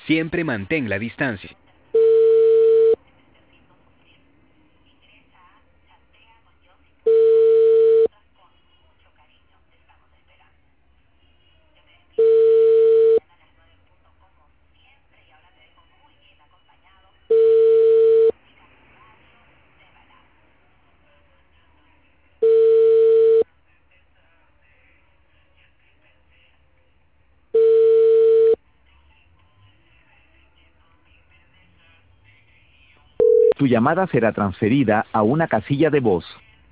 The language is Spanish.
Siempre mantén la distancia. Tu llamada será transferida a una casilla de voz.